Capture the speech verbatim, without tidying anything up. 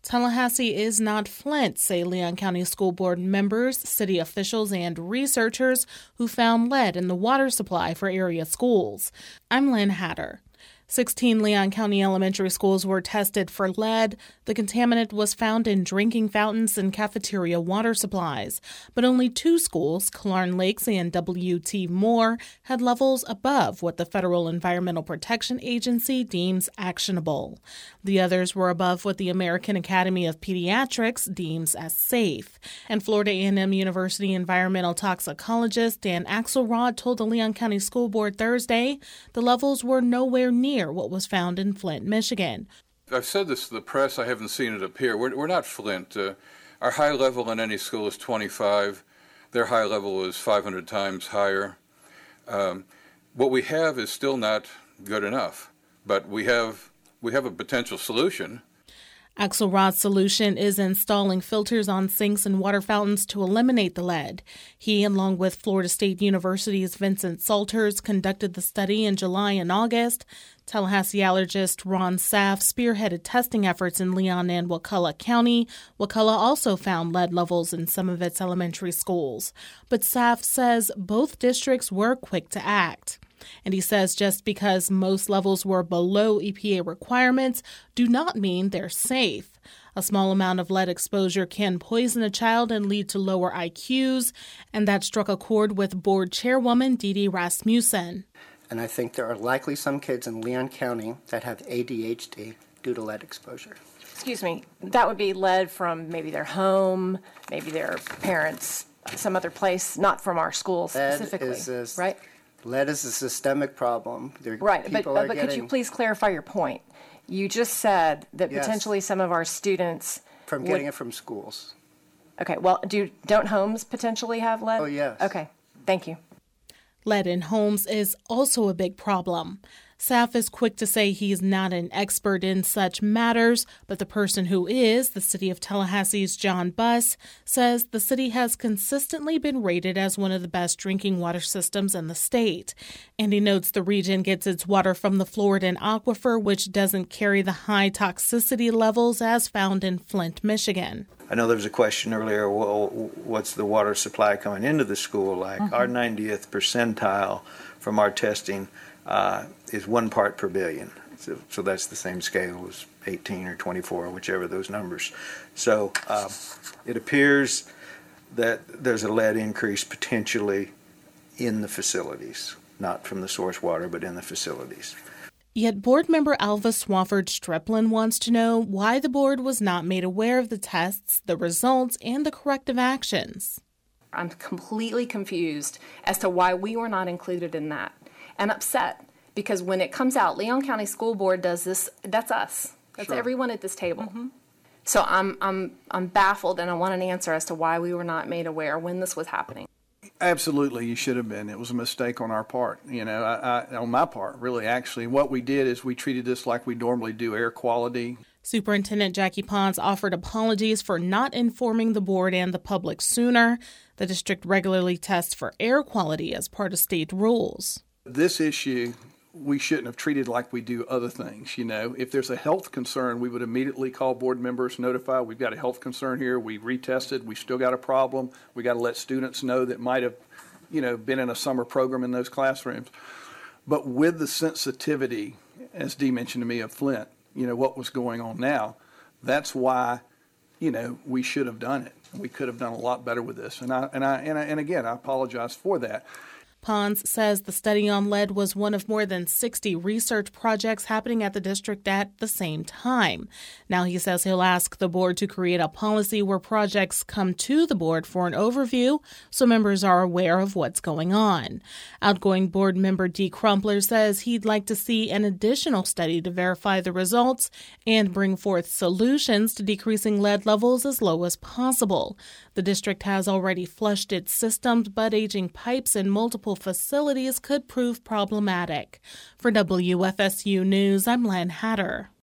Tallahassee is not Flint, say Leon County School Board members, city officials, and researchers who found lead in the water supply for area schools. I'm Lynn Hatter. sixteen Leon County elementary schools were tested for lead. The contaminant was found in drinking fountains and cafeteria water supplies. But only two schools, Killearn Lakes and W T Moore, had levels above what the Federal Environmental Protection Agency deems actionable. The others were above what the American Academy of Pediatrics deems as safe. And Florida A and M University environmental toxicologist Dan Axelrod told the Leon County School Board Thursday the levels were nowhere near what was found in Flint, Michigan. I've said this to the press. I haven't seen it appear. We're, we're not Flint. Uh, our high level in any school is twenty-five. Their high level is five hundred times higher. Um, what we have is still not good enough, but we have we have a potential solution. Axelrod's solution is installing filters on sinks and water fountains to eliminate the lead. He, along with Florida State University's Vincent Salters, conducted the study in July and August. Tallahassee allergist Ron Saff spearheaded testing efforts in Leon and Wakulla County. Wakulla also found lead levels in some of its elementary schools. But Saff says both districts were quick to act. And he says just because most levels were below E P A requirements do not mean they're safe. A small amount of lead exposure can poison a child and lead to lower I Qs, and that struck a chord with board chairwoman Dee Dee Rasmussen. And I think there are likely some kids in Leon County that have A D H D due to lead exposure. Excuse me, that would be lead from maybe their home, maybe their parents, some other place, not from our school specifically, lead is a, right? Lead is a systemic problem. There, right, but, but getting, could you please clarify your point? You just said that yes, potentially some of our students... From would, getting it from schools. Okay, well, do don't homes potentially have lead? Oh, yes. Okay, thank you. Lead in homes is also a big problem. Saff is quick to say he's not an expert in such matters, but the person who is, the city of Tallahassee's John Buss, says the city has consistently been rated as one of the best drinking water systems in the state. And he notes the region gets its water from the Floridan aquifer, which doesn't carry the high toxicity levels as found in Flint, Michigan. I know there was a question earlier, well, what's the water supply coming into the school like? Mm-hmm. Our ninetieth percentile from our testing uh, is one part per billion. So, so that's the same scale as eighteen or twenty-four, or whichever those numbers. So uh, it appears that there's a lead increase potentially in the facilities, not from the source water, but in the facilities. Yet board member Alva Swafford Striplin wants to know why the board was not made aware of the tests, the results, and the corrective actions. I'm completely confused as to why we were not included in that, and upset because when it comes out, Leon County School Board does this. That's us. That's sure. Everyone at this table. Mm-hmm. So I'm I'm I'm baffled, and I want an answer as to why we were not made aware when this was happening. Absolutely, you should have been. It was a mistake on our part, you know, I, I, on my part, really, actually. What we did is we treated this like we normally do air quality. Superintendent Jackie Pons offered apologies for not informing the board and the public sooner. The district regularly tests for air quality as part of state rules. This issue, we shouldn't have treated like we do other things, you know. If there's a health concern, we would immediately call board members, notify, we've got a health concern here, we retested, we still got a problem, we got to let students know that might have, you know, been in a summer program in those classrooms. But with the sensitivity, as Dee mentioned to me, of Flint, you know, what was going on now, that's why, you know, we should have done it. We could have done a lot better with this. And I and I and, I, and again, I apologize for that. Pons says the study on lead was one of more than sixty research projects happening at the district at the same time. Now he says he'll ask the board to create a policy where projects come to the board for an overview so members are aware of what's going on. Outgoing board member Dee Crumpler says he'd like to see an additional study to verify the results and bring forth solutions to decreasing lead levels as low as possible. The district has already flushed its systems, but aging pipes in multiple facilities could prove problematic. For W F S U News, I'm Len Hatter.